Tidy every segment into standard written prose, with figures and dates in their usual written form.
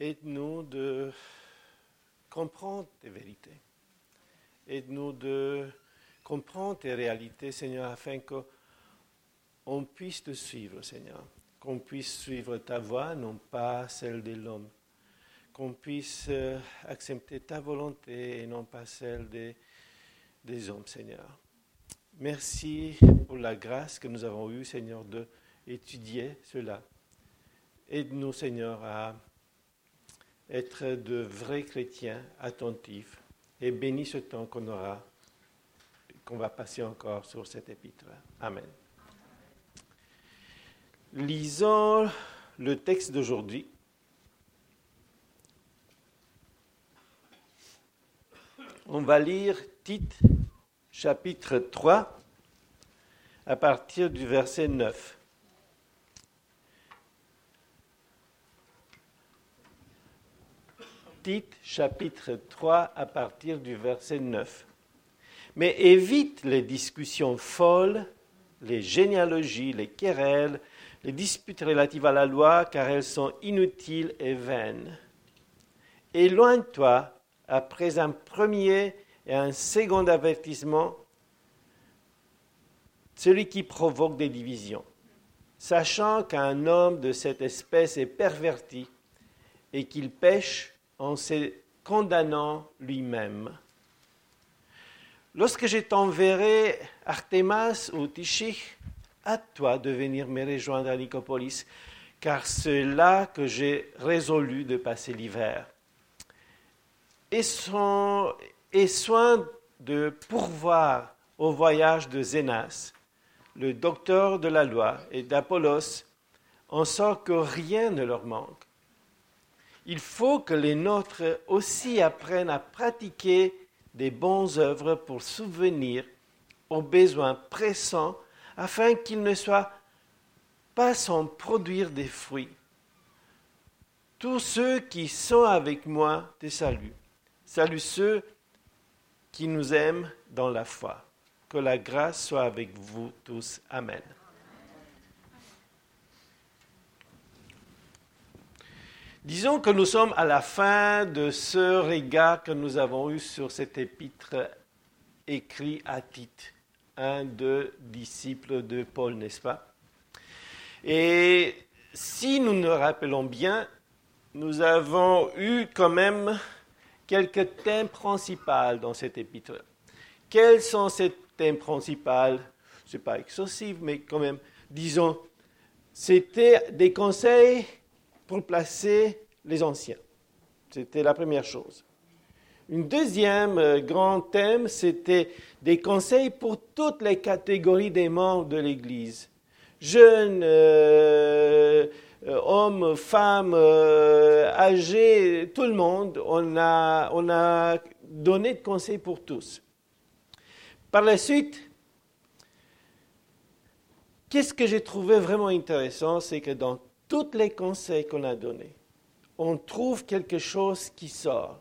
Aide-nous de comprendre tes vérités. Aide-nous de comprendre tes réalités, Seigneur, afin qu'on puisse te suivre, Seigneur. Qu'on puisse suivre ta voie, non pas celle de l'homme. Qu'on puisse accepter ta volonté et non pas celle des hommes, Seigneur. Merci pour la grâce que nous avons eue, Seigneur, d'étudier cela. Aide-nous, Seigneur, à être de vrais chrétiens attentifs et bénis ce temps qu'on va passer encore sur cet épître. Amen. Lisons le texte d'aujourd'hui. On va lire Tite, chapitre 3, à partir du verset 9. Tite, chapitre 3, à partir du verset 9. Mais évite les discussions folles, les généalogies, les querelles, les disputes relatives à la loi, car elles sont inutiles et vaines. Éloigne-toi, après un premier et un second avertissement, celui qui provoque des divisions, sachant qu'un homme de cette espèce est perverti et qu'il pêche en se condamnant lui-même. Lorsque je t'enverrai Artémas ou Tychich, hâte-toi de venir me rejoindre à Nicopolis, car c'est là que j'ai résolu de passer l'hiver. Et soin de pourvoir au voyage de Zénas, le docteur de la loi, et d'Apollos, en sorte que rien ne leur manque. Il faut que les nôtres aussi apprennent à pratiquer des bonnes œuvres pour subvenir aux besoins pressants, afin qu'ils ne soient pas sans produire des fruits. Tous ceux qui sont avec moi te saluent. Salue ceux qui nous aiment dans la foi. Que la grâce soit avec vous tous. Amen. Disons que nous sommes à la fin de ce regard que nous avons eu sur cet épître écrit à Tite, un des disciples de Paul, n'est-ce pas? Et si nous nous rappelons bien, nous avons eu quand même quelques thèmes principaux dans cet épître. Quels sont ces thèmes principaux? Ce n'est pas exhaustif, mais quand même, disons, c'était des conseils pour placer les anciens. C'était la première chose. Un deuxième grand thème, c'était des conseils pour toutes les catégories des membres de l'Église. Jeunes, hommes, femmes, âgés, tout le monde, on a donné de conseils pour tous. Par la suite, qu'est-ce que j'ai trouvé vraiment intéressant, c'est que dans tous les conseils qu'on a donnés, on trouve quelque chose qui sort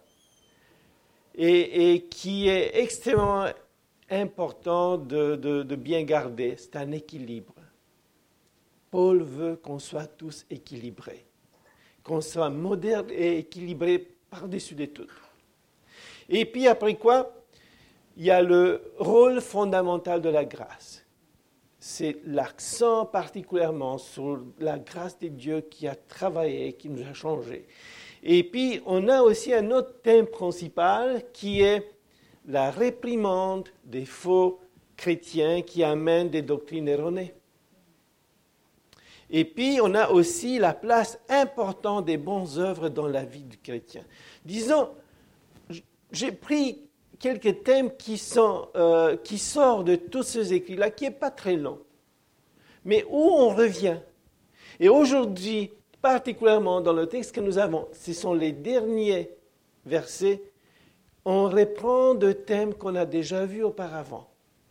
et qui est extrêmement important de bien garder, c'est un équilibre. Paul veut qu'on soit tous équilibrés, qu'on soit moderne et équilibrés par-dessus de tout. Et puis après quoi, il y a le rôle fondamental de la grâce. C'est l'accent particulièrement sur la grâce de Dieu qui a travaillé, qui nous a changés. Et puis, on a aussi un autre thème principal qui est la réprimande des faux chrétiens qui amènent des doctrines erronées. Et puis, on a aussi la place importante des bonnes œuvres dans la vie du chrétien. Disons, j'ai pris quelques thèmes qui sortent de tous ces écrits-là, qui n'est pas très long, mais où on revient. Et aujourd'hui, particulièrement dans le texte que nous avons, ce sont les derniers versets, on reprend des thèmes qu'on a déjà vus auparavant.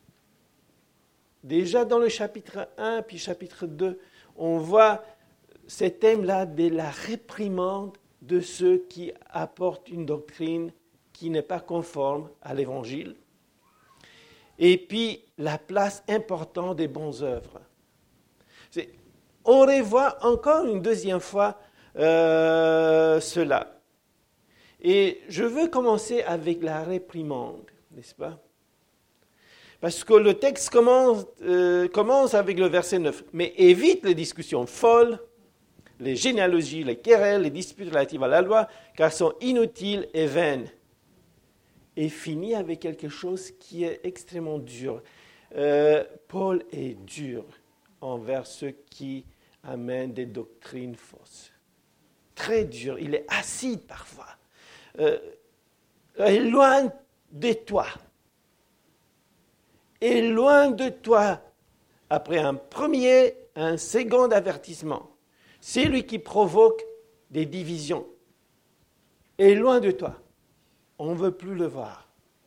Déjà dans le chapitre 1 puis chapitre 2, on voit ces thèmes-là de la réprimande de ceux qui apportent une doctrine qui n'est pas conforme à l'Évangile. Et puis, la place importante des bonnes œuvres. On revoit encore une deuxième fois cela. Et je veux commencer avec la réprimande, n'est-ce pas? Parce que le texte commence avec le verset 9. Mais évite les discussions folles, les généalogies, les querelles, les disputes relatives à la loi, car elles sont inutiles et vaines. Et finit avec quelque chose qui est extrêmement dur. Paul est dur envers ceux qui amènent des doctrines fausses. Très dur. Il est acide parfois. Éloigne de toi. Éloigne de toi. Après un second avertissement. C'est lui qui provoque des divisions. Éloigne de toi. On ne veut plus le voir.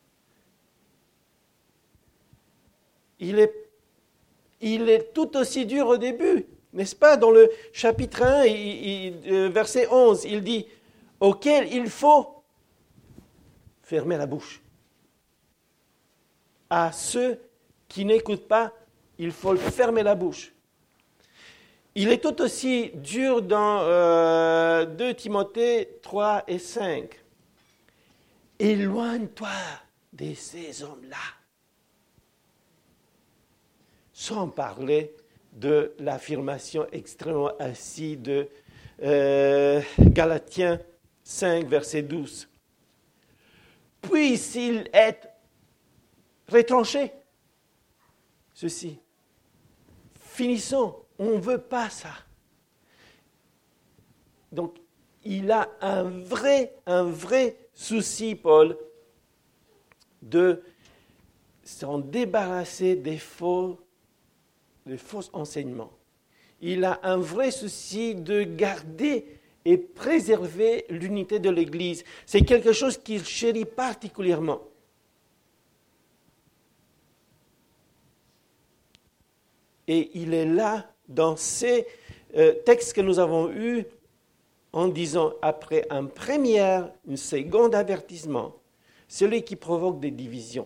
Il est tout aussi dur au début, n'est-ce pas? Dans le chapitre 1, verset 11, il dit « auquel il faut fermer la bouche ». À ceux qui n'écoutent pas, il faut fermer la bouche. Il est tout aussi dur dans 2 Timothée 3 et 5. Éloigne-toi de ces hommes-là. Sans parler de l'affirmation extrêmement acide de Galatiens 5, verset 12. Puisse-t-il être retranché, ceci. Finissons, on ne veut pas ça. Donc, il a un vrai souci, Paul, de s'en débarrasser des faux enseignements. Il a un vrai souci de garder et préserver l'unité de l'Église. C'est quelque chose qu'il chérit particulièrement. Et il est là, dans ces textes que nous avons eus, en disant, après un second avertissement, celui qui provoque des divisions.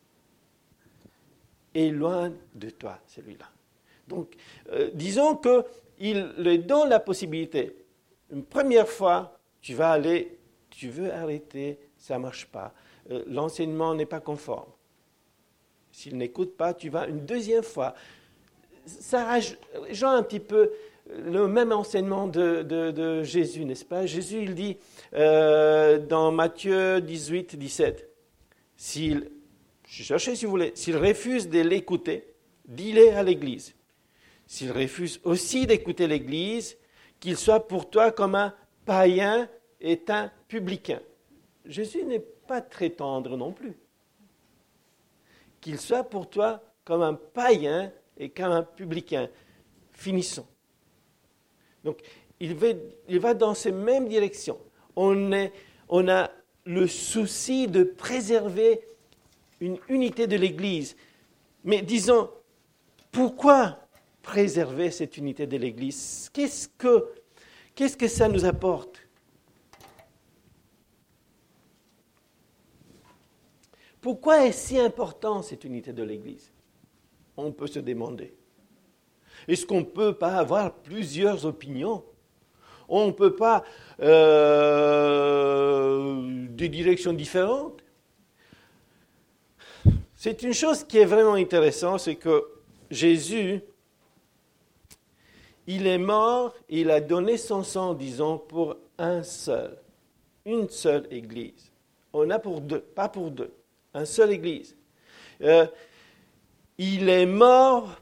Éloigne de toi, celui-là. Donc, disons qu'il lui donne la possibilité. Une première fois, tu veux arrêter, ça ne marche pas. L'enseignement n'est pas conforme. S'il n'écoute pas, tu vas une deuxième fois. Ça rejoint un petit peu le même enseignement de Jésus, n'est-ce pas? Jésus, il dit dans Matthieu 18, 17, s'il refuse de l'écouter, dis-le à l'Église. S'il refuse aussi d'écouter l'Église, qu'il soit pour toi comme un païen et un publicain. Jésus n'est pas très tendre non plus. Qu'il soit pour toi comme un païen et comme un publicain. Finissons. Donc, il va dans ces mêmes directions. On a le souci de préserver une unité de l'Église. Mais disons, pourquoi préserver cette unité de l'Église? Qu'est-ce que ça nous apporte? Pourquoi est si important cette unité de l'Église? On peut se demander. Est-ce qu'on ne peut pas avoir plusieurs opinions? On ne peut pas des directions différentes? C'est une chose qui est vraiment intéressante, c'est que Jésus, il est mort, il a donné son sang, disons, pour une seule Église. On a pour deux, pas pour deux, une seule Église. Il est mort,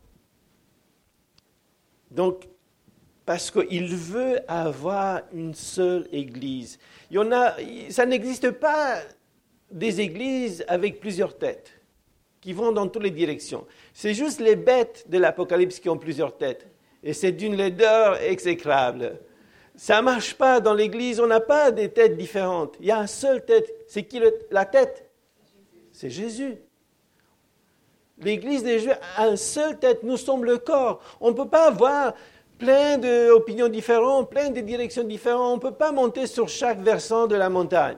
donc, parce qu'il veut avoir une seule Église. Ça n'existe pas des églises avec plusieurs têtes qui vont dans toutes les directions. C'est juste les bêtes de l'Apocalypse qui ont plusieurs têtes. Et c'est d'une laideur exécrable. Ça ne marche pas dans l'Église, on n'a pas des têtes différentes. Il y a une seule tête. C'est qui la tête? C'est Jésus. L'Église des Juifs a une seule tête. Nous sommes le corps. On ne peut pas avoir plein d'opinions différentes, plein de directions différentes. On ne peut pas monter sur chaque versant de la montagne.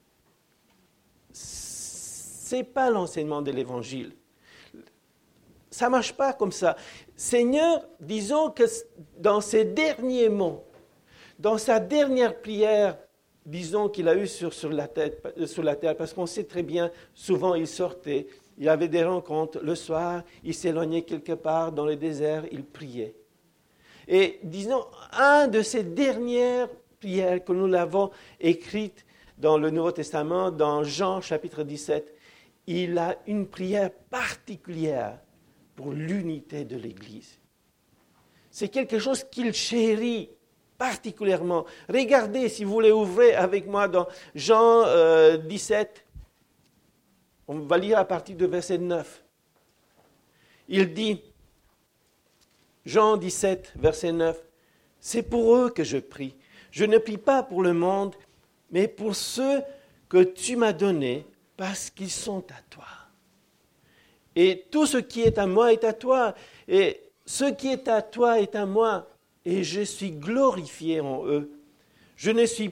Ce n'est pas l'enseignement de l'Évangile. Ça ne marche pas comme ça. Seigneur, disons que dans ses derniers mots, dans sa dernière prière disons, qu'il a eu sur la terre, parce qu'on sait très bien, souvent il sortait, il avait des rencontres, le soir, il s'éloignait quelque part dans le désert, il priait. Et disons, un de ces dernières prières que nous l'avons écrite dans le Nouveau Testament, dans Jean chapitre 17, il a une prière particulière pour l'unité de l'Église. C'est quelque chose qu'il chérit particulièrement. Regardez, si vous voulez, ouvrez avec moi dans Jean 17. On va lire à partir de verset 9. Il dit, Jean 17, verset 9, « C'est pour eux que je prie. Je ne prie pas pour le monde, mais pour ceux que tu m'as donnés, parce qu'ils sont à toi. Et tout ce qui est à moi est à toi, et ce qui est à toi est à moi, et je suis glorifié en eux. Je ne suis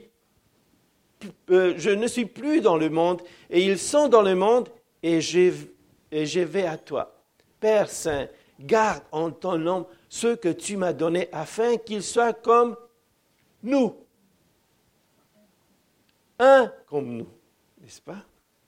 plus dans le monde, et ils sont dans le monde, et je vais à toi. Père Saint, garde en ton nom ceux que tu m'as donnés, afin qu'ils soient comme nous. Un comme nous, n'est-ce pas?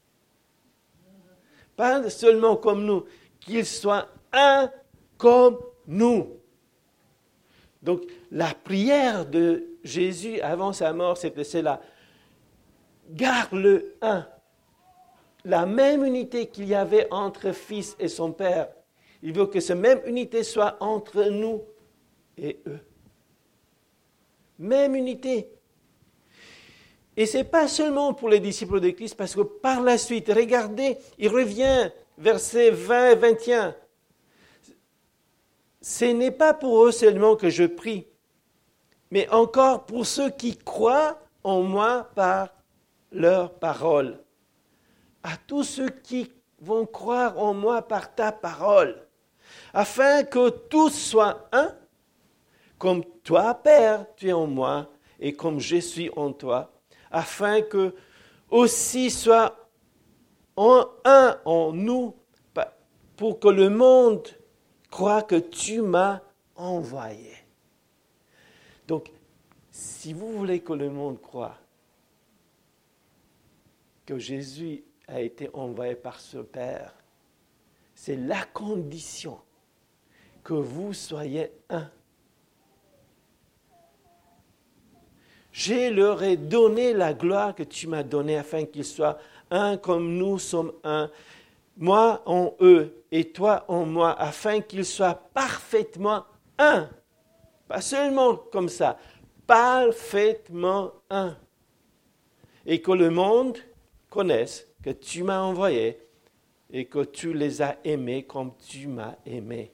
Pas seulement comme nous, qu'ils soient un comme nous. Donc, la prière de Jésus avant sa mort, c'était cela. Garde-le un. La même unité qu'il y avait entre Fils et son Père, il veut que cette même unité soit entre nous et eux. Même unité. Et ce n'est pas seulement pour les disciples de Christ, parce que par la suite, regardez, il revient, versets 20 et 21. Ce n'est pas pour eux seulement que je prie, mais encore pour ceux qui croient en moi par leur parole. À tous ceux qui vont croire en moi par ta parole, afin que tous soient un, comme toi, Père, tu es en moi, et comme je suis en toi, afin que aussi soit un en nous, pour que le monde croit que tu m'as envoyé. Donc, si vous voulez que le monde croie que Jésus a été envoyé par ce Père, c'est la condition que vous soyez un. Je leur ai donné la gloire que tu m'as donnée afin qu'ils soient un comme nous sommes un, moi en eux et toi en moi, afin qu'ils soient parfaitement un. Pas seulement comme ça, parfaitement un. Et que le monde connaisse que tu m'as envoyé et que tu les as aimés comme tu m'as aimé.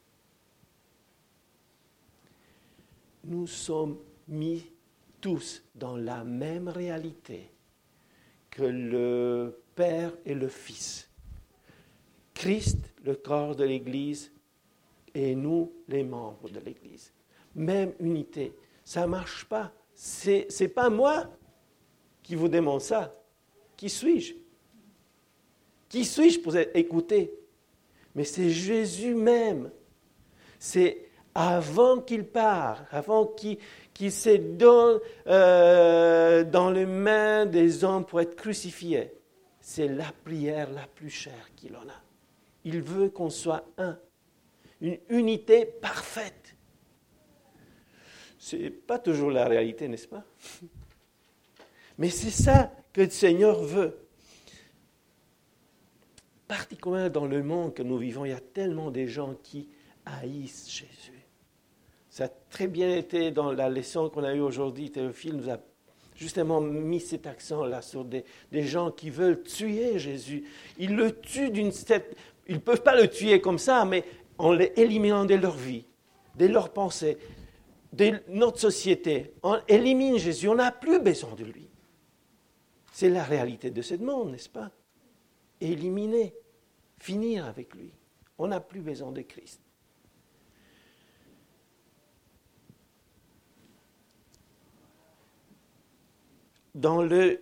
Nous sommes mis tous dans la même réalité que le Père et le Fils. Christ, le corps de l'Église, et nous, les membres de l'Église. Même unité. Ça ne marche pas. C'est pas moi qui vous demande ça. Qui suis-je? Qui suis-je pour écouter? Mais c'est Jésus même. C'est avant qu'il parte, avant qu'il se donne dans les mains des hommes pour être crucifié. C'est la prière la plus chère qu'il en a. Il veut qu'on soit un. Une unité parfaite. Ce n'est pas toujours la réalité, n'est-ce pas? Mais c'est ça que le Seigneur veut. Particulièrement dans le monde que nous vivons, il y a tellement de gens qui haïssent Jésus. Ça a très bien été dans la leçon qu'on a eue aujourd'hui. Théophile nous a justement mis cet accent-là sur des gens qui veulent tuer Jésus. Ils le tuent ils ne peuvent pas le tuer comme ça, mais en l'éliminant de leur vie, de leurs pensées, de notre société. On élimine Jésus, on n'a plus besoin de lui. C'est la réalité de ce monde, n'est-ce pas? Éliminer, finir avec lui. On n'a plus besoin de Christ. Dans le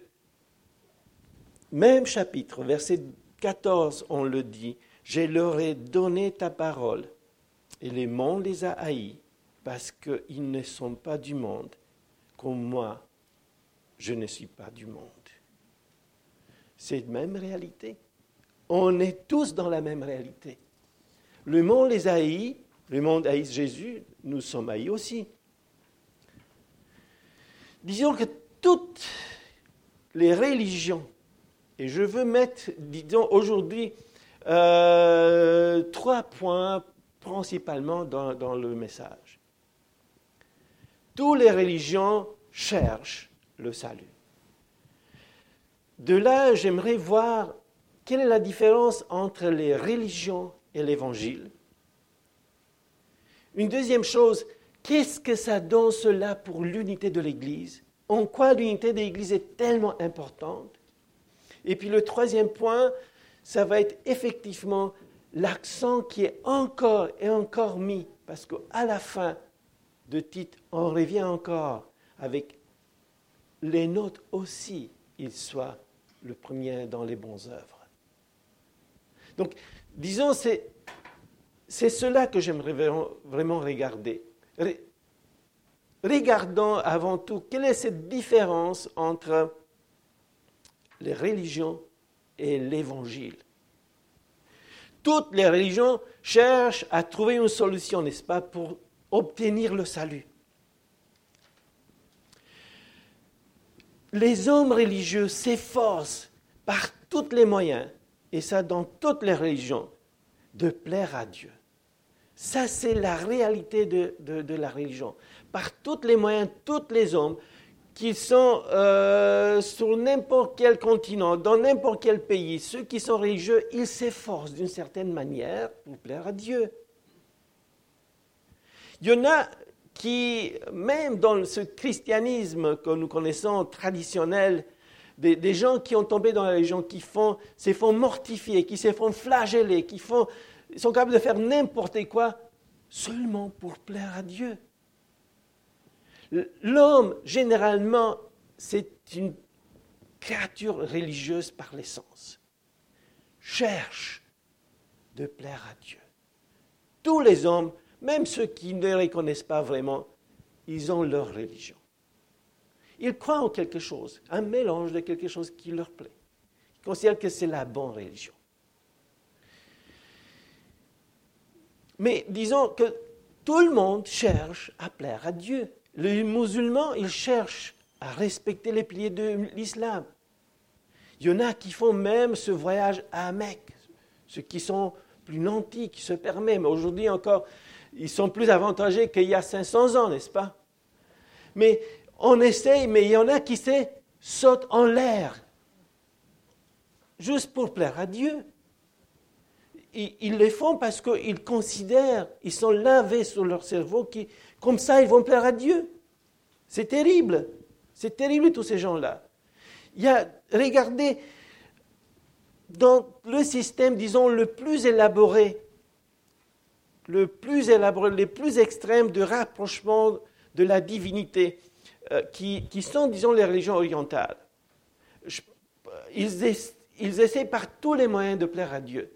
même chapitre, verset 14, on le dit, « Je leur ai donné ta parole, et le monde les a haïs, parce qu'ils ne sont pas du monde, comme moi, je ne suis pas du monde. C'est la même réalité. On est tous dans la même réalité. Le monde les haït, le monde haït Jésus, nous sommes haïs aussi. Disons que toutes les religions, et je veux mettre, disons aujourd'hui, 3 points principalement dans le message. Toutes les religions cherchent le salut. De là, j'aimerais voir quelle est la différence entre les religions et l'Évangile. Une deuxième chose, qu'est-ce que ça donne cela pour l'unité de l'Église? En quoi l'unité de l'Église est tellement importante? Et puis le troisième point, ça va être effectivement l'accent qui est encore et encore mis, parce qu'à la fin de Tite, on revient encore avec les nôtres aussi, ils soient le premier dans les bonnes œuvres. Donc, disons, c'est cela que j'aimerais vraiment regarder. Regardons avant tout, quelle est cette différence entre les religions et l'Évangile. Toutes les religions cherchent à trouver une solution, n'est-ce pas, pour obtenir le salut. Les hommes religieux s'efforcent par tous les moyens, et ça dans toutes les religions, de plaire à Dieu. Ça, c'est la réalité de la religion. Par tous les moyens, tous les hommes qui sont sur n'importe quel continent, dans n'importe quel pays, ceux qui sont religieux, ils s'efforcent d'une certaine manière pour plaire à Dieu. Il y en a qui, même dans ce christianisme que nous connaissons traditionnel, des gens qui ont tombé dans la religion, qui se font mortifier, qui se font flageller, ils sont capables de faire n'importe quoi seulement pour plaire à Dieu. L'homme, généralement, c'est une créature religieuse par l'essence. Cherche de plaire à Dieu. Tous les hommes, même ceux qui ne reconnaissent pas vraiment, ils ont leur religion. Ils croient en quelque chose, un mélange de quelque chose qui leur plaît. Ils considèrent que c'est la bonne religion. Mais disons que tout le monde cherche à plaire à Dieu. Les musulmans, ils cherchent à respecter les piliers de l'islam. Il y en a qui font même ce voyage à Mecque, ceux qui sont plus nantis, qui se permettent. Mais aujourd'hui encore, ils sont plus avantagés qu'il y a 500 ans, n'est-ce pas? Mais on essaye, mais il y en a qui sautent en l'air, juste pour plaire à Dieu. Ils le font parce qu'ils considèrent, ils sont lavés sur leur cerveau, comme ça ils vont plaire à Dieu. C'est terrible tous ces gens-là. Regardez, dans le système, disons, le plus élaboré, les plus extrêmes de rapprochement de la divinité, qui sont, disons, les religions orientales. Ils essaient par tous les moyens de plaire à Dieu.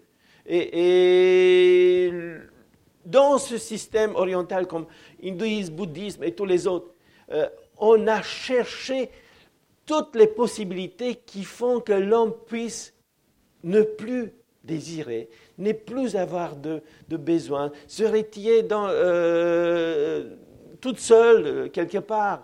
Et dans ce système oriental comme hindouisme, bouddhisme et tous les autres, on a cherché toutes les possibilités qui font que l'homme puisse ne plus désirer, ne plus avoir de besoin, se retirer toute seule quelque part,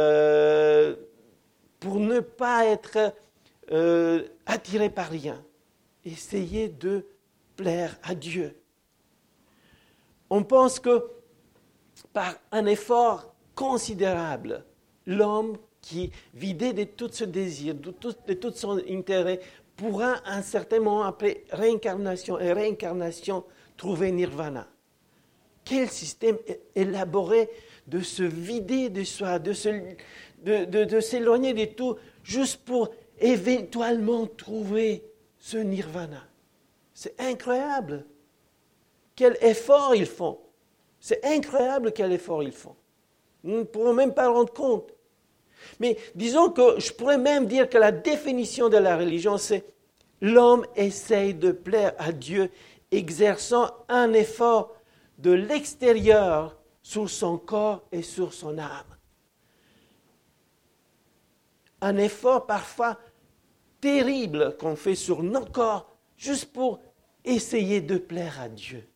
pour ne pas être attiré par rien. Essayer de plaire à Dieu. On pense que par un effort considérable, l'homme qui, vidé de tout ce désir, de tout son intérêt, pourra à un certain moment, après réincarnation et réincarnation, trouver nirvana. Quel système élaboré de se vider de soi, de s'éloigner de tout, juste pour éventuellement trouver ce nirvana. C'est incroyable. Quel effort ils font. C'est incroyable quel effort ils font. Nous ne pourrons même pas rendre compte. Mais disons que je pourrais même dire que la définition de la religion, c'est l'homme essaye de plaire à Dieu, exerçant un effort de l'extérieur sur son corps et sur son âme. un effort parfois terrible qu'on fait sur notre corps juste pour essayer de plaire à Dieu.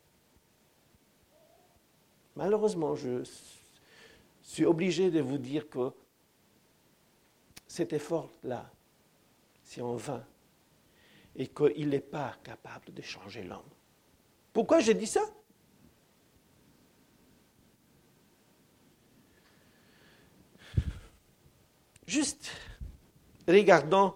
Malheureusement, je suis obligé de vous dire que cet effort-là, c'est en vain et qu'il n'est pas capable de changer l'homme. Pourquoi j'ai dit ça? Juste regardons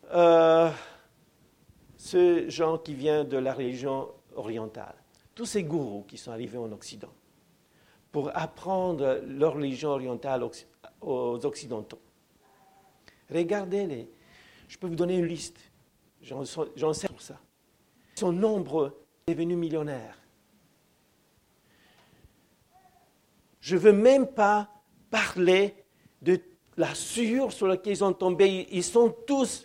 ce gens qui vient de la religion orientale, tous ces gourous qui sont arrivés en Occident pour apprendre leur religion orientale aux Occidentaux. Regardez-les. Je peux vous donner une liste. J'en sais pour ça. Ils sont nombreux, devenus millionnaires. Je ne veux même pas parler de la sueur sur laquelle ils ont tombé. Ils sont tous,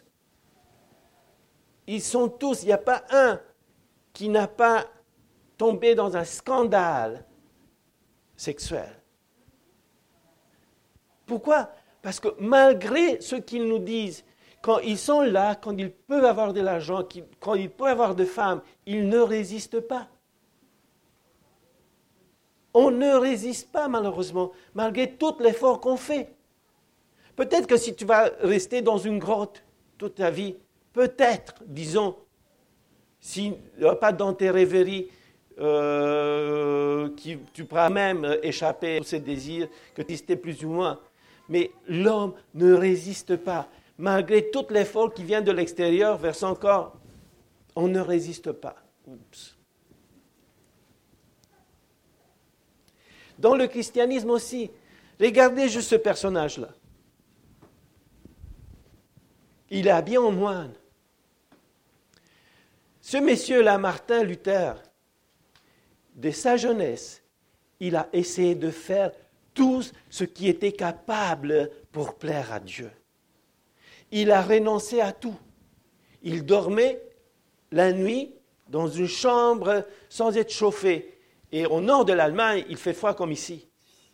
il n'y a pas un qui n'a pas tombé dans un scandale sexuel. Pourquoi? Parce que malgré ce qu'ils nous disent, quand ils sont là, quand ils peuvent avoir de l'argent, quand ils peuvent avoir de femmes, ils ne résistent pas. On ne résiste pas malheureusement, malgré tout l'effort qu'on fait. Peut-être que si tu vas rester dans une grotte toute ta vie, peut-être, disons, s'il n'y a pas dans tes rêveries, tu pourras même échapper à ces désirs que tu existais plus ou moins. Mais l'homme ne résiste pas. Malgré tout l'effort qui vient de l'extérieur vers son corps, on ne résiste pas. Oups. Dans le christianisme aussi, regardez juste ce personnage-là. Il est habillé en moine. Ce monsieur-là, Martin Luther, de sa jeunesse, il a essayé de faire tout ce qui était capable pour plaire à Dieu. Il a renoncé à tout. Il dormait la nuit dans une chambre sans être chauffé. Et au nord de l'Allemagne, il fait froid comme ici.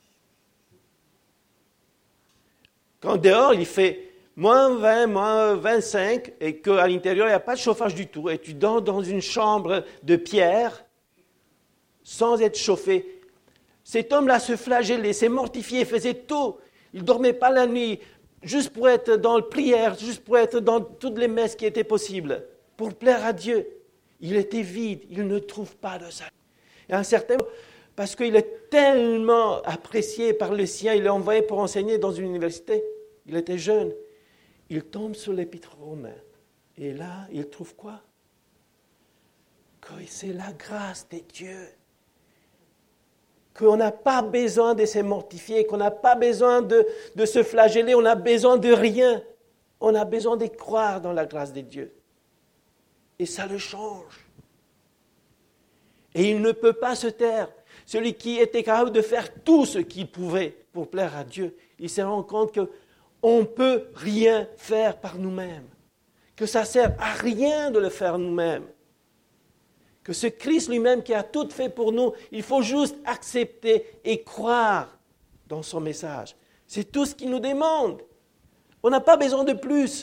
Quand dehors, il fait moins 20, moins 25, et qu'à l'intérieur, il n'y a pas de chauffage du tout, et tu dors dans une chambre de pierre, sans être chauffé. Cet homme-là se flagellait, s'est mortifié, faisait tout. Il ne dormait pas la nuit, juste pour être dans la prière, juste pour être dans toutes les messes qui étaient possibles, pour plaire à Dieu. Il était vide, il ne trouve pas de salut. Et à un certain moment, parce qu'il est tellement apprécié par les siens, il est envoyé pour enseigner dans une université. Il était jeune. Il tombe sur l'Épître aux Romains. Et là, il trouve quoi? Que c'est la grâce de Dieu. Qu'on n'a pas besoin de se mortifier, qu'on n'a pas besoin de se flageller, on n'a besoin de rien. On a besoin de croire dans la grâce de Dieu. Et ça le change. Et il ne peut pas se taire. Celui qui était capable de faire tout ce qu'il pouvait pour plaire à Dieu, il se rend compte qu'on ne peut rien faire par nous-mêmes. Que ça ne sert à rien de le faire nous-mêmes. Que ce Christ lui-même qui a tout fait pour nous, il faut juste accepter et croire dans son message. C'est tout ce qu'il nous demande. On n'a pas besoin de plus.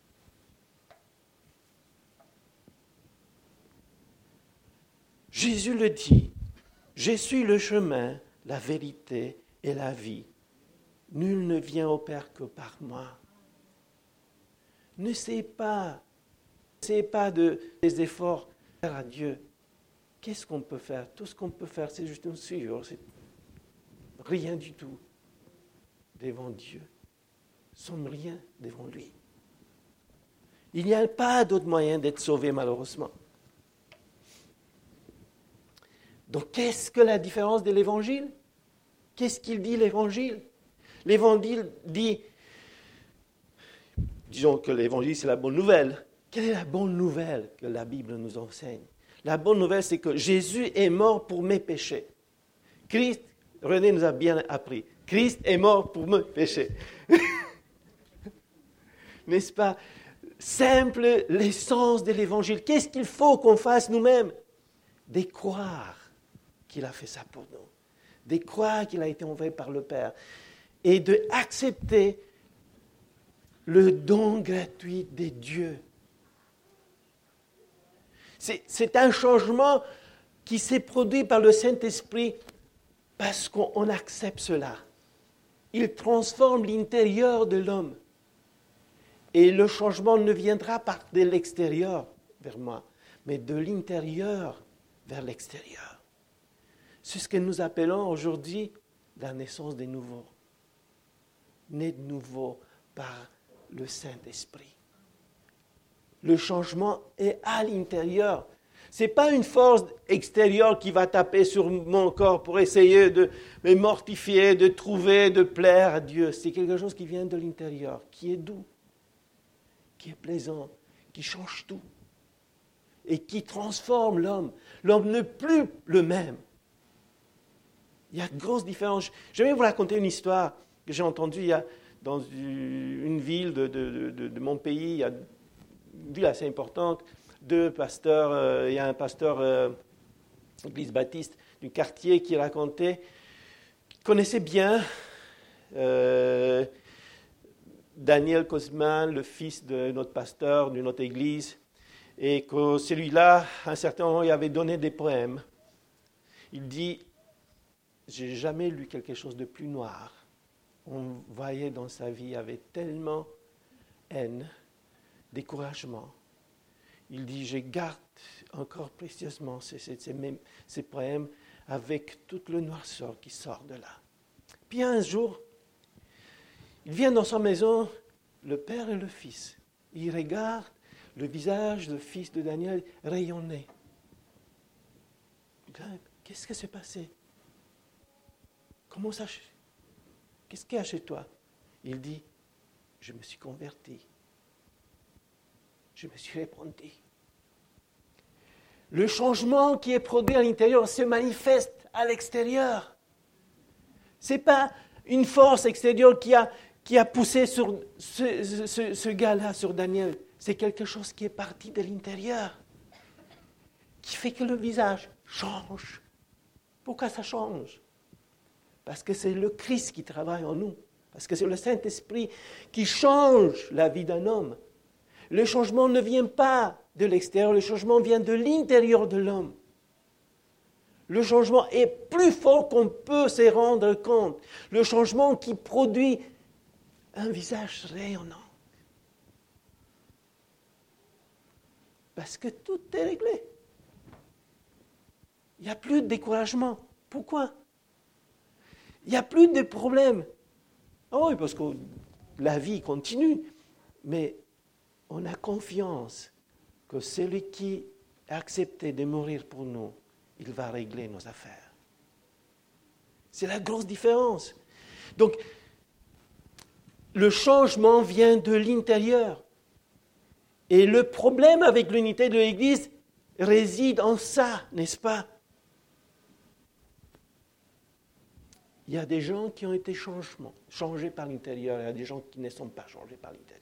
Jésus le dit, « Je suis le chemin, la vérité et la vie. Nul ne vient au Père que par moi. » Ne sais pas des efforts faire à Dieu. Qu'est-ce qu'on peut faire? Tout ce qu'on peut faire, c'est juste une sueur, c'est rien du tout devant Dieu. Nous sommes rien devant lui. Il n'y a pas d'autre moyen d'être sauvé, malheureusement. Donc, qu'est-ce que la différence de l'Évangile? Qu'est-ce qu'il dit, l'Évangile? L'Évangile dit, disons que l'Évangile, c'est la bonne nouvelle. Quelle est la bonne nouvelle que la Bible nous enseigne? La bonne nouvelle, c'est que Jésus est mort pour mes péchés. Christ, René nous a bien appris, Christ est mort pour mes péchés. N'est-ce pas? Simple l'essence de l'Évangile. Qu'est-ce qu'il faut qu'on fasse nous-mêmes? De croire qu'il a fait ça pour nous. De croire qu'il a été envoyé par le Père. Et d'accepter le don gratuit des dieux. C'est un changement qui s'est produit par le Saint-Esprit parce qu'on accepte cela. Il transforme l'intérieur de l'homme. Et le changement ne viendra pas de l'extérieur vers moi, mais de l'intérieur vers l'extérieur. C'est ce que nous appelons aujourd'hui la naissance des nouveaux. Né de nouveau par le Saint-Esprit. Le changement est à l'intérieur. Ce n'est pas une force extérieure qui va taper sur mon corps pour essayer de me mortifier, de trouver, de plaire à Dieu. C'est quelque chose qui vient de l'intérieur, qui est doux, qui est plaisant, qui change tout et qui transforme l'homme. L'homme n'est plus le même. Il y a de grosses différences. Je vais vous raconter une histoire que j'ai entendue dans une ville de mon pays, il y a une ville assez importante, deux pasteurs, il y a un pasteur église baptiste du quartier qui racontait, qui connaissait bien Daniel Cosman, le fils de notre pasteur, de notre église, et que celui-là, à un certain moment, il avait donné des poèmes. Il dit, j'ai jamais lu quelque chose de plus noir. On voyait dans sa vie, il y avait tellement haine, découragement. Il dit, je garde encore précieusement ces poèmes avec toute le noirceur qui sort de là. Puis un jour, il vient dans sa maison, le père et le fils. Il regarde le visage du fils de Daniel rayonner. Il dit, qu'est-ce qui s'est passé? Comment ça? Qu'est-ce qu'il y a chez toi? Il dit, je me suis converti. Je me suis repenti. Le changement qui est produit à l'intérieur se manifeste à l'extérieur. Ce n'est pas une force extérieure qui a poussé sur ce gars-là, sur Daniel. C'est quelque chose qui est parti de l'intérieur, qui fait que le visage change. Pourquoi ça change? Parce que c'est le Christ qui travaille en nous. Parce que c'est le Saint-Esprit qui change la vie d'un homme. Le changement ne vient pas de l'extérieur, le changement vient de l'intérieur de l'homme. Le changement est plus fort qu'on peut se rendre compte. Le changement qui produit un visage rayonnant. Parce que tout est réglé. Il n'y a plus de découragement. Pourquoi? Il n'y a plus de problèmes. Ah oui, parce que la vie continue. Mais on a confiance que celui qui a accepté de mourir pour nous, il va régler nos affaires. C'est la grosse différence. Donc, le changement vient de l'intérieur. Et le problème avec l'unité de l'Église réside en ça, n'est-ce pas? Il y a des gens qui ont été changés par l'intérieur, il y a des gens qui ne sont pas changés par l'intérieur.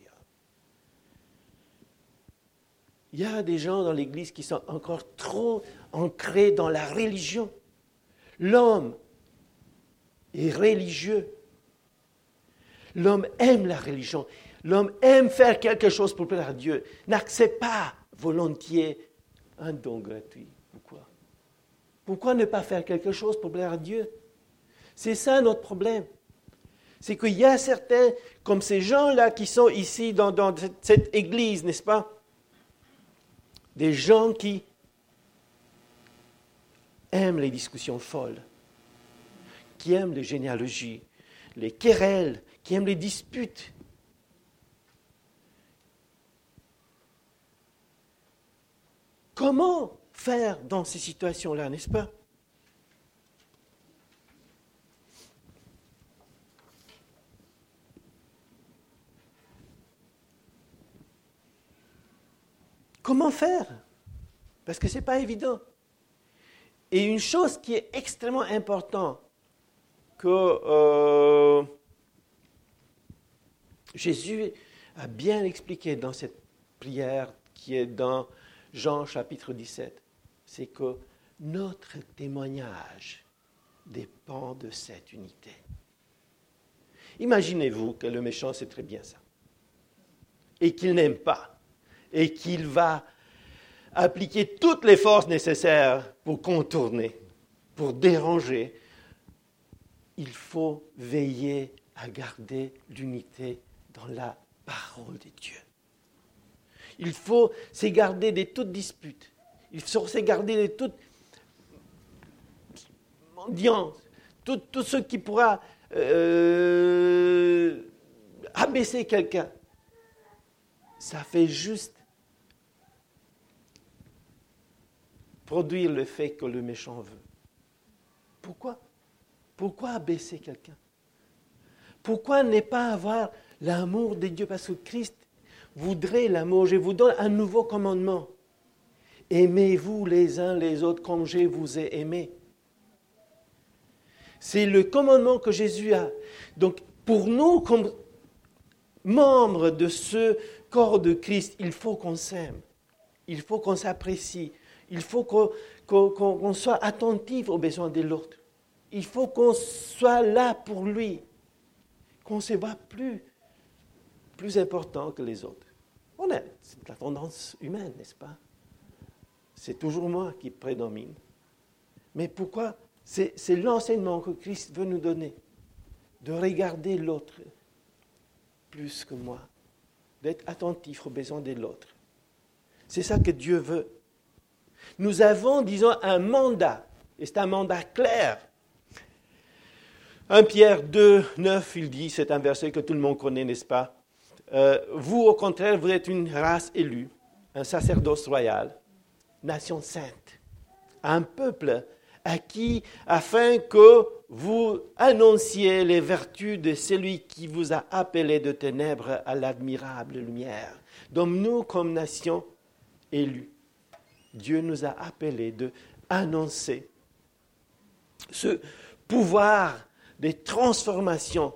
Il y a des gens dans l'Église qui sont encore trop ancrés dans la religion. L'homme est religieux. L'homme aime la religion. L'homme aime faire quelque chose pour plaire à Dieu. N'accepte pas volontiers un don gratuit. Pourquoi? Pourquoi ne pas faire quelque chose pour plaire à Dieu? C'est ça notre problème. C'est qu'il y a certains, comme ces gens-là qui sont ici dans cette église, n'est-ce pas? Des gens qui aiment les discussions folles, qui aiment les généalogies, les querelles, qui aiment les disputes. Comment faire dans ces situations-là, n'est-ce pas? Comment faire? Parce que ce n'est pas évident. Et une chose qui est extrêmement importante, que Jésus a bien expliqué dans cette prière qui est dans Jean chapitre 17, c'est que notre témoignage dépend de cette unité. Imaginez-vous que le méchant sait très bien ça. et qu'il n'aime pas, et qu'il va appliquer toutes les forces nécessaires pour contourner, pour déranger, il faut veiller à garder l'unité dans la parole de Dieu. Il faut s'égarder de toute dispute. Il faut s'égarder de toute mendiance, tout ce qui pourra abaisser quelqu'un. Ça fait juste produire le fait que le méchant veut. Pourquoi? Pourquoi abaisser quelqu'un? Pourquoi ne pas avoir l'amour de Dieu? Parce que Christ voudrait l'amour. Je vous donne un nouveau commandement. Aimez-vous les uns les autres comme je vous ai aimés. C'est le commandement que Jésus a. Donc, pour nous, comme membres de ce corps de Christ, il faut qu'on s'aime. Il faut qu'on s'apprécie. Il faut qu'on soit attentif aux besoins de l'autre. Il faut qu'on soit là pour lui. Qu'on se voit plus important que les autres. C'est la tendance humaine, n'est-ce pas? C'est toujours moi qui prédomine. Mais pourquoi? C'est l'enseignement que Christ veut nous donner. De regarder l'autre plus que moi. D'être attentif aux besoins de l'autre. C'est ça que Dieu veut. Nous avons, disons, un mandat. Et c'est un mandat clair. 1 Pierre 2, 9, il dit, c'est un verset que tout le monde connaît, n'est-ce pas? Vous, au contraire, vous êtes une race élue, un sacerdoce royal, nation sainte, un peuple acquis afin que vous annonciez les vertus de celui qui vous a appelé de ténèbres à l'admirable lumière. Donc nous, comme nation élue, Dieu nous a appelés d'annoncer ce pouvoir de transformation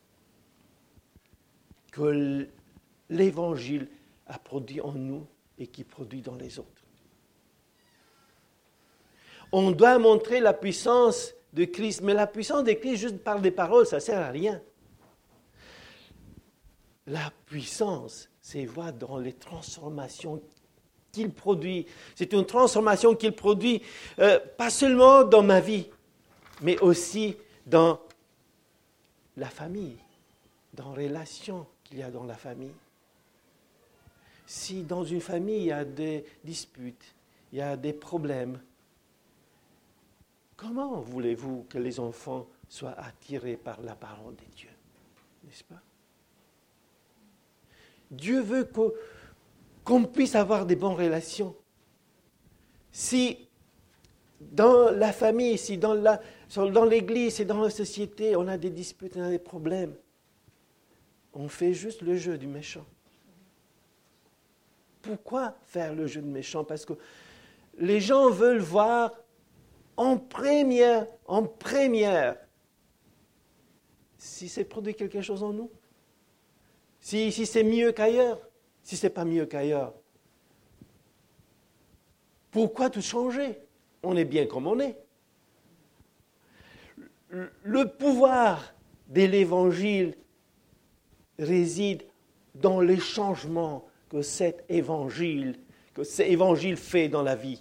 que l'Évangile a produit en nous et qui produit dans les autres. On doit montrer la puissance de Christ, mais la puissance de Christ juste par des paroles, ça ne sert à rien. La puissance, c'est voir dans les transformations qu'il produit. C'est une transformation qu'il produit pas seulement dans ma vie, mais aussi dans la famille, dans les relations qu'il y a dans la famille. Si dans une famille, il y a des disputes, il y a des problèmes, comment voulez-vous que les enfants soient attirés par la parole de Dieu? N'est-ce pas? Dieu veut qu'on puisse avoir des bonnes relations. Si dans la famille, si dans l'église, si dans la société, on a des disputes, on a des problèmes, on fait juste le jeu du méchant. Pourquoi faire le jeu du méchant? Parce que les gens veulent voir en première, si c'est produit quelque chose en nous, si c'est mieux qu'ailleurs, si ce n'est pas mieux qu'ailleurs. Pourquoi tout changer? On est bien comme on est. Le pouvoir de l'Évangile réside dans les changements que cet Évangile fait dans la vie.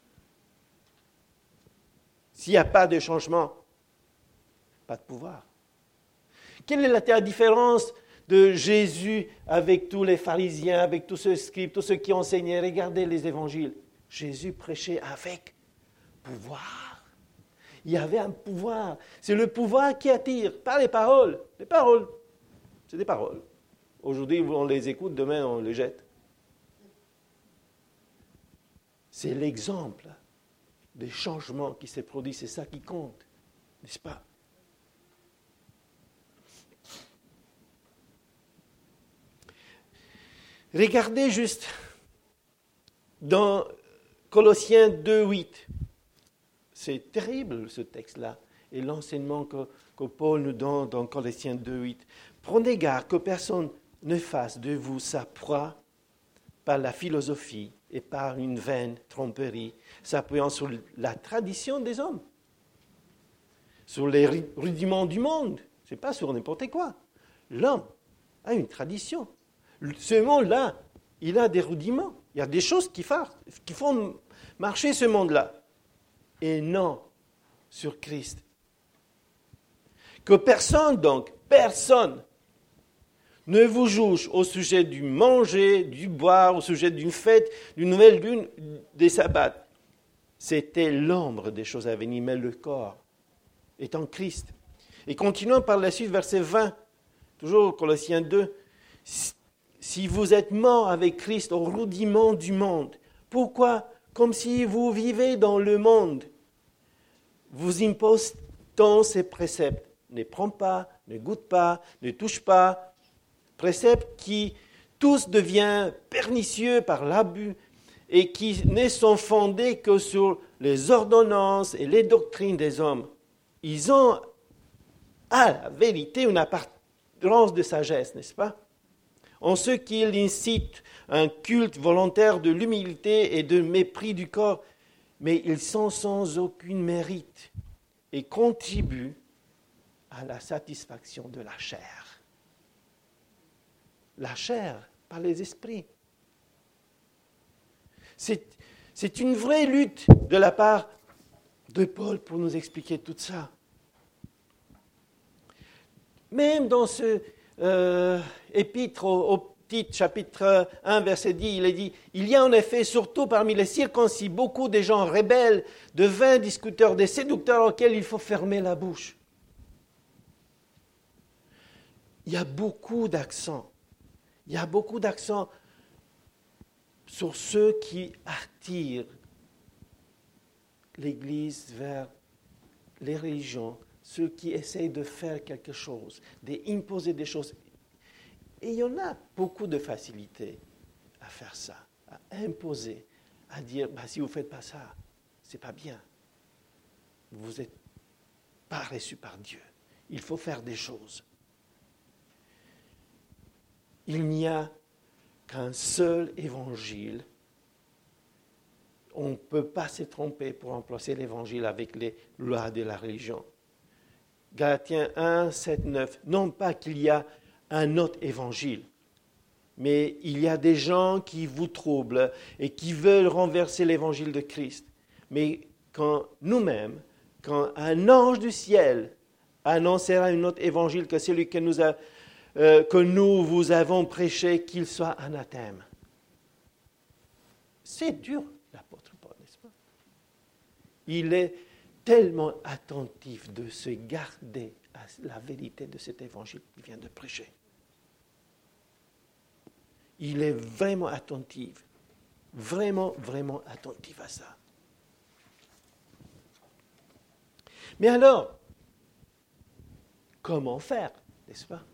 S'il n'y a pas de changement, pas de pouvoir. Quelle est la différence de Jésus avec tous les pharisiens, avec tous ceux scribes, tous ceux qui enseignaient? Regardez les évangiles. Jésus prêchait avec pouvoir. Il y avait un pouvoir. C'est le pouvoir qui attire, pas les paroles. Les paroles, c'est des paroles. Aujourd'hui, on les écoute, demain, on les jette. C'est l'exemple des changements qui se produisent, c'est ça qui compte, n'est-ce pas? Regardez juste dans Colossiens 2:8. C'est terrible ce texte-là et l'enseignement que Paul nous donne dans Colossiens 2:8. Prenez garde que personne ne fasse de vous sa proie par la philosophie et par une vaine tromperie, s'appuyant sur la tradition des hommes, sur les rudiments du monde. Ce n'est pas sur n'importe quoi. L'homme a une tradition. Ce monde-là, il a des rudiments. Il y a des choses qui font marcher ce monde-là. Et non sur Christ. Que personne, ne vous juge au sujet du manger, du boire, au sujet d'une fête, d'une nouvelle lune, des sabbats. C'était l'ombre des choses à venir, mais le corps est en Christ. Et continuons par la suite, verset 20, toujours Colossiens 2. Si vous êtes morts avec Christ au rudiment du monde, pourquoi, comme si vous vivez dans le monde, vous impose-t-on ces préceptes? Ne prends pas, ne goûte pas, ne touche pas. Préceptes qui tous deviennent pernicieux par l'abus et qui ne sont fondés que sur les ordonnances et les doctrines des hommes. Ils ont à la vérité une apparence de sagesse, n'est-ce pas? En ce qu'ils incitent un culte volontaire de l'humilité et de mépris du corps, mais ils sont sans aucun mérite et contribuent à la satisfaction de la chair. La chair par les esprits. C'est une vraie lutte de la part de Paul pour nous expliquer tout ça. Même dans ce épître au petit chapitre 1, verset 10, il est dit « Il y a en effet, surtout parmi les circoncis, beaucoup de gens rebelles, de vains discuteurs, des séducteurs auxquels il faut fermer la bouche. » Il y a beaucoup d'accents. Il y a beaucoup d'accents sur ceux qui attirent l'Église vers les religions, ceux qui essayent de faire quelque chose, d'imposer des choses. Et il y en a beaucoup de facilité à faire ça, à imposer, à dire, si vous ne faites pas ça, ce n'est pas bien. Vous n'êtes pas reçu par Dieu. Il faut faire des choses. Il n'y a qu'un seul évangile. On ne peut pas se tromper pour remplacer l'évangile avec les lois de la religion. Galatiens 1, 7, 9. Non pas qu'il y a un autre évangile, mais il y a des gens qui vous troublent et qui veulent renverser l'évangile de Christ. Mais quand nous-mêmes, quand un ange du ciel annoncera un autre évangile que celui que nous vous avons prêché, qu'il soit anathème. C'est dur, l'apôtre Paul, n'est-ce pas? Il est tellement attentif de se garder à la vérité de cet évangile qu'il vient de prêcher. Il est vraiment attentif, vraiment attentif à ça. Mais alors, comment faire, n'est-ce pas?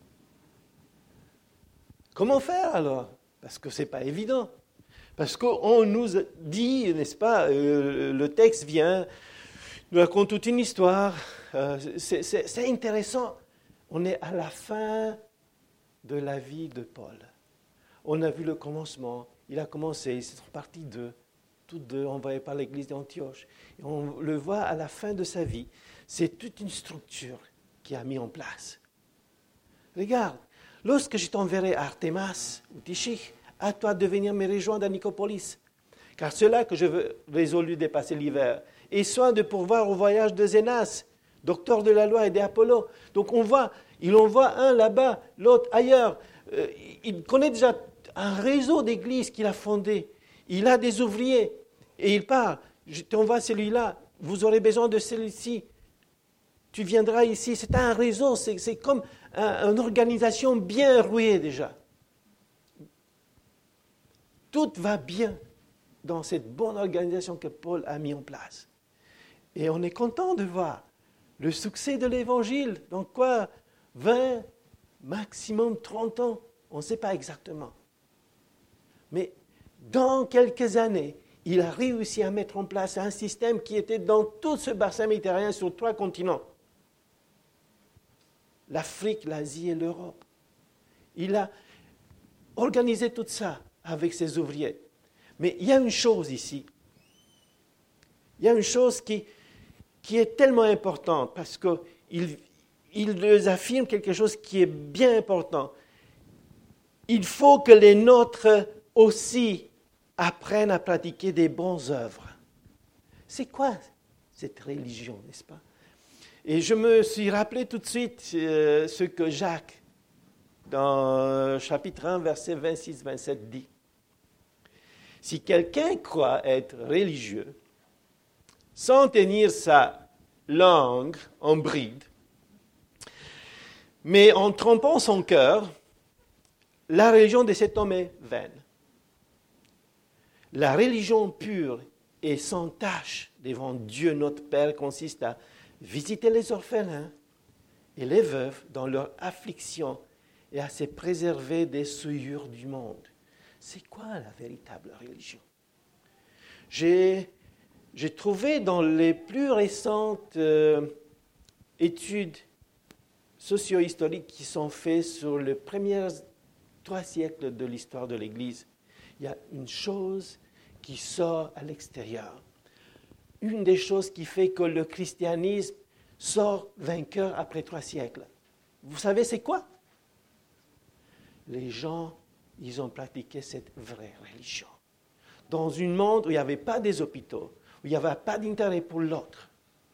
Comment faire alors? Parce que ce n'est pas évident. Parce qu'on nous dit, n'est-ce pas, le texte vient, nous raconte toute une histoire. C'est intéressant. On est à la fin de la vie de Paul. On a vu le commencement. Il a commencé, ils sont partis tous deux envoyés par l'église d'Antioche. Et on le voit à la fin de sa vie. C'est toute une structure qu'il a mis en place. Regarde. Lorsque je t'enverrai à Artémas ou Tychik, à toi de venir me rejoindre à Nicopolis, car c'est là que je résolu de passer l'hiver, et soin de pourvoir au voyage de Zénas, docteur de la loi et d'Apollo. Donc il envoie un là-bas, l'autre ailleurs. Il connaît déjà un réseau d'églises qu'il a fondé. Il a des ouvriers, et il part. Je t'envoie celui-là, vous aurez besoin de celui-ci. Tu viendras ici. C'est un réseau, c'est comme une organisation bien rouillée déjà. Tout va bien dans cette bonne organisation que Paul a mis en place. Et on est content de voir le succès de l'Évangile. Dans quoi 20, maximum 30 ans, on ne sait pas exactement. Mais dans quelques années, il a réussi à mettre en place un système qui était dans tout ce bassin méditerranéen sur 3 continents. L'Afrique, l'Asie et l'Europe. Il a organisé tout ça avec ses ouvriers. Mais il y a une chose ici. Il y a une chose qui est tellement importante parce qu'il leur affirme quelque chose qui est bien important. il faut que les nôtres aussi apprennent à pratiquer des bonnes œuvres. C'est quoi cette religion, n'est-ce pas? Et je me suis rappelé tout de suite ce que Jacques, dans chapitre 1, verset 26-27, dit. Si quelqu'un croit être religieux, sans tenir sa langue en bride, mais en trompant son cœur, la religion de cet homme est vaine. La religion pure et sans tache devant Dieu notre Père consiste à visiter les orphelins et les veuves dans leur affliction et à se préserver des souillures du monde. C'est quoi la véritable religion? J'ai trouvé dans les plus récentes études socio-historiques qui sont faites sur les premiers 3 siècles de l'histoire de l'Église, il y a une chose qui sort à l'extérieur. Une des choses qui fait que le christianisme sort vainqueur après 3 siècles. Vous savez c'est quoi? Les gens, ils ont pratiqué cette vraie religion. Dans un monde où il n'y avait pas des hôpitaux, où il n'y avait pas d'intérêt pour l'autre,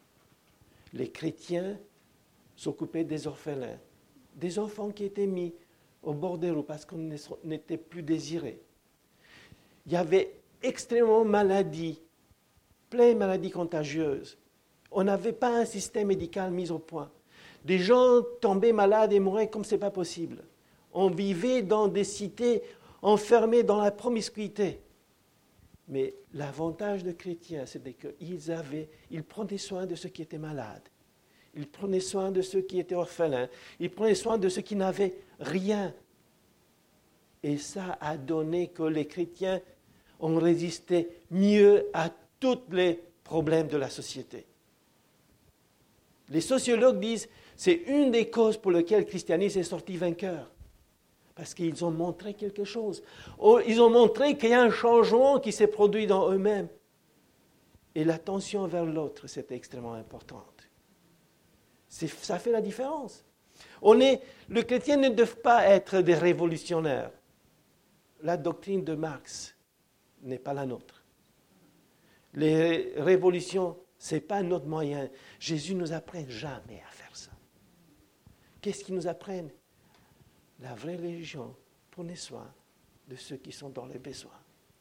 les chrétiens s'occupaient des orphelins, des enfants qui étaient mis au bord des routes parce qu'on n'était plus désirés. Il y avait extrêmement maladies, plein de maladies contagieuses. On n'avait pas un système médical mis au point. Des gens tombaient malades et mouraient comme ce n'est pas possible. On vivait dans des cités enfermées dans la promiscuité. Mais l'avantage des chrétiens, c'était qu'ils prenaient soin de ceux qui étaient malades. Ils prenaient soin de ceux qui étaient orphelins. Ils prenaient soin de ceux qui n'avaient rien. Et ça a donné que les chrétiens ont résisté mieux à tous les problèmes de la société. Les sociologues disent que c'est une des causes pour lesquelles le christianisme est sorti vainqueur. Parce qu'ils ont montré quelque chose. Ils ont montré qu'il y a un changement qui s'est produit dans eux-mêmes. Et l'attention vers l'autre, c'était extrêmement importante. Ça fait la différence. Le chrétien ne doit pas être des révolutionnaires. La doctrine de Marx n'est pas la nôtre. Les révolutions, ce n'est pas notre moyen. Jésus ne nous apprend jamais à faire ça. Qu'est-ce qu'il nous apprend? La vraie religion, prenez soin de ceux qui sont dans les besoins.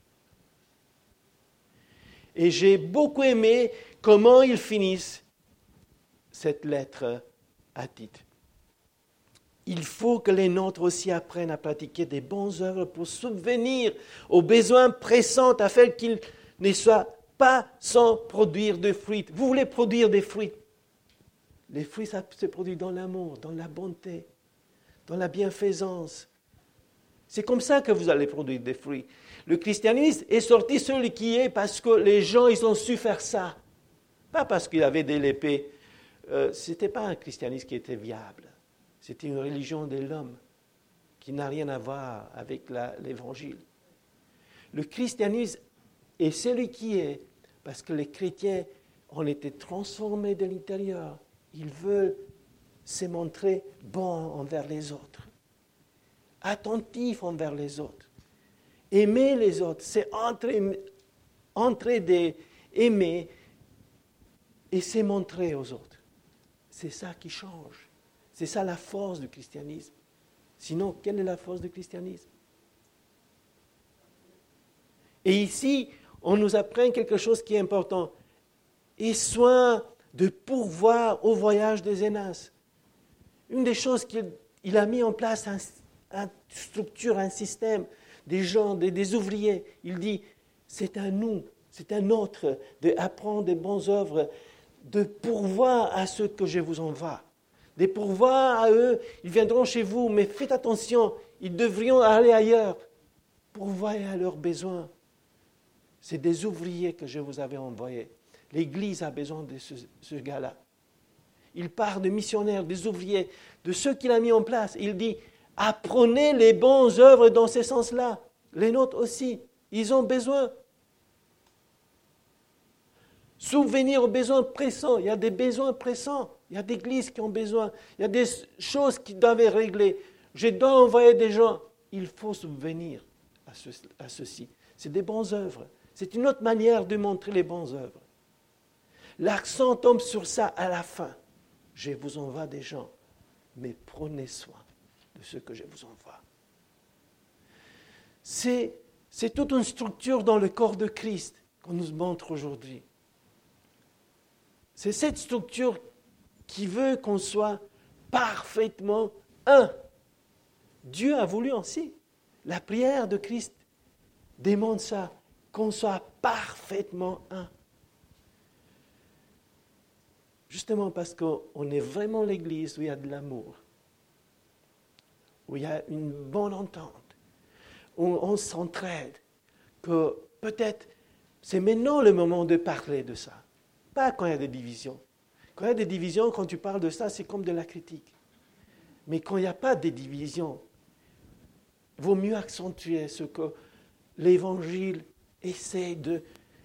Et j'ai beaucoup aimé comment ils finissent cette lettre à Tite. Il faut que les nôtres aussi apprennent à pratiquer des bonnes œuvres pour subvenir aux besoins pressants afin qu'ils ne soient pas sans produire de fruits. Vous voulez produire des fruits? Les fruits, ça se produit dans l'amour, dans la bonté, dans la bienfaisance. C'est comme ça que vous allez produire des fruits. Le christianisme est sorti celui qui est parce que les gens, ils ont su faire ça. Pas parce qu'il y avait des l'épée. Ce n'était pas un christianisme qui était viable. C'était une religion de l'homme qui n'a rien à voir avec l'évangile. Le christianisme est celui qui est parce que les chrétiens ont été transformés de l'intérieur. Ils veulent se montrer bons envers les autres, attentifs envers les autres, aimer les autres, c'est entraider, aimer et se montrer aux autres. C'est ça qui change. C'est ça la force du christianisme. Sinon, quelle est la force du christianisme? Et ici, on nous apprend quelque chose qui est important. Et soin de pourvoir au voyage des Zénas. Une des choses qu'il a mis en place, une structure, un système, des gens, des ouvriers. Il dit, c'est à nous, c'est à notre d'apprendre des bonnes œuvres, de pourvoir à ceux que je vous envoie. De pourvoir à eux, ils viendront chez vous, mais faites attention, ils devrions aller ailleurs. Pourvoir à leurs besoins. C'est des ouvriers que je vous avais envoyés. L'Église a besoin de ce gars-là. Il parle de missionnaires, des ouvriers, de ceux qu'il a mis en place. Il dit, apprenez les bonnes œuvres dans ce sens-là. Les nôtres aussi, ils ont besoin. Souvenir aux besoins pressants. Il y a des besoins pressants. Il y a des églises qui ont besoin. Il y a des choses qui doivent être réglées. Je dois envoyer des gens. il faut subvenir à ceci. C'est des bonnes œuvres. C'est une autre manière de montrer les bonnes œuvres. L'accent tombe sur ça à la fin. Je vous envoie des gens, mais prenez soin de ce que je vous envoie. C'est toute une structure dans le corps de Christ qu'on nous montre aujourd'hui. C'est cette structure qui veut qu'on soit parfaitement un. Dieu a voulu ainsi. La prière de Christ demande ça, qu'on soit parfaitement un. Justement parce qu'on est vraiment l'Église où il y a de l'amour, où il y a une bonne entente, où on s'entraide, que peut-être c'est maintenant le moment de parler de ça. Pas quand il y a des divisions. Quand il y a des divisions, quand tu parles de ça, c'est comme de la critique. Mais quand il n'y a pas de divisions, il vaut mieux accentuer ce que l'Évangile essaie de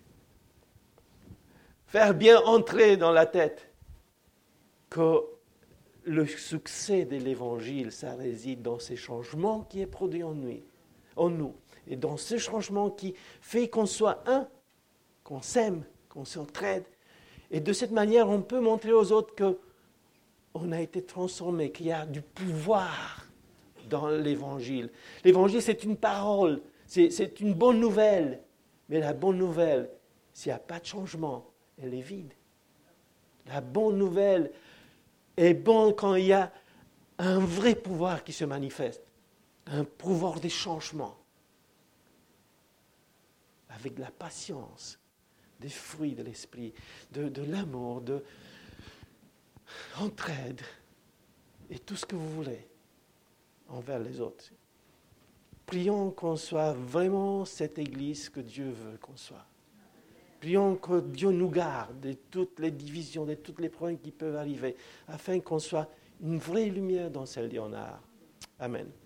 faire bien entrer dans la tête. Que le succès de l'Évangile, ça réside dans ces changements qui est produit en nous. Et dans ce changement qui fait qu'on soit un, qu'on s'aime, qu'on s'entraide. Et de cette manière, on peut montrer aux autres qu'on a été transformé, qu'il y a du pouvoir dans l'Évangile. L'Évangile, c'est une parole, c'est une bonne nouvelle. Mais la bonne nouvelle, s'il n'y a pas de changement, elle est vide. La bonne nouvelle est bonne quand il y a un vrai pouvoir qui se manifeste, un pouvoir des changements, avec de la patience, des fruits de l'esprit, de l'amour, de l'entraide et tout ce que vous voulez envers les autres. Prions qu'on soit vraiment cette Église que Dieu veut qu'on soit. Prions que Dieu nous garde de toutes les divisions, de tous les problèmes qui peuvent arriver, afin qu'on soit une vraie lumière dans celle d'Ionard. Amen.